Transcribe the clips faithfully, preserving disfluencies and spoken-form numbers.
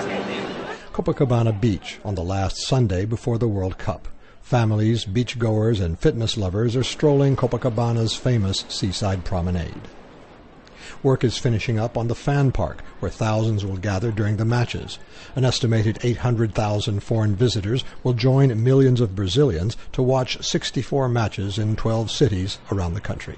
Copacabana Beach on the last Sunday before the World Cup. Families, beachgoers, and fitness lovers are strolling Copacabana's famous seaside promenade. Work is finishing up on the fan park, where thousands will gather during the matches. An estimated eight hundred thousand foreign visitors will join millions of Brazilians to watch sixty-four matches in twelve cities around the country.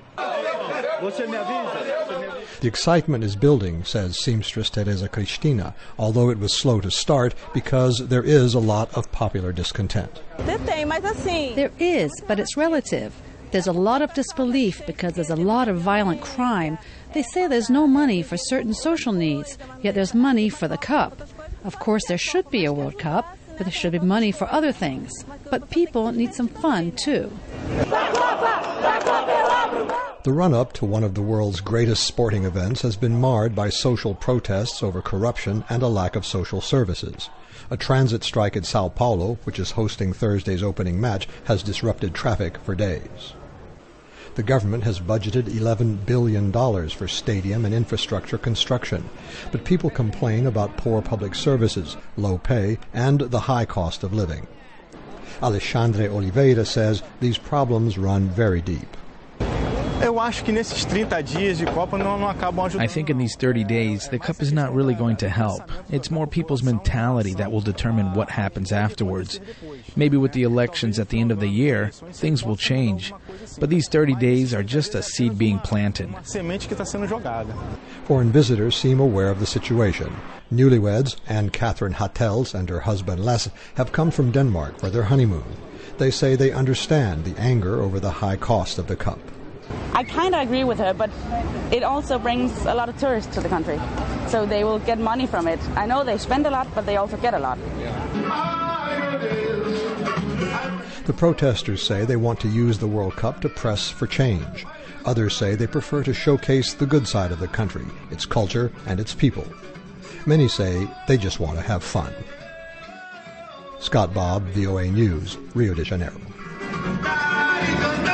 The excitement is building, says seamstress Teresa Cristina, although it was slow to start because there is a lot of popular discontent. There is, but it's relative. There's a lot of disbelief because there's a lot of violent crime. They say there's no money for certain social needs, yet there's money for the Cup. Of course, there should be a World Cup, but there should be money for other things. But people need some fun, too. The run-up to one of the world's greatest sporting events has been marred by social protests over corruption and a lack of social services. A transit strike at Sao Paulo, which is hosting Thursday's opening match, has disrupted traffic for days. The government has budgeted eleven billion dollars for stadium and infrastructure construction, but people complain about poor public services, low pay, and the high cost of living. Alexandre Oliveira says these problems run very deep. I think in these thirty days, the Cup is not really going to help. It's more people's mentality that will determine what happens afterwards. Maybe with the elections at the end of the year, things will change. But these thirty days are just a seed being planted. Foreign visitors seem aware of the situation. Newlyweds, Anne Catherine Hattels and her husband Les, have come from Denmark for their honeymoon. They say they understand the anger over the high cost of the Cup. I kind of agree with her, but it also brings a lot of tourists to the country, so they will get money from it. I know they spend a lot, but they also get a lot. The protesters say they want to use the World Cup to press for change. Others say they prefer to showcase the good side of the country, its culture, and its people. Many say they just want to have fun. Scott Bobb, V O A News, Rio de Janeiro.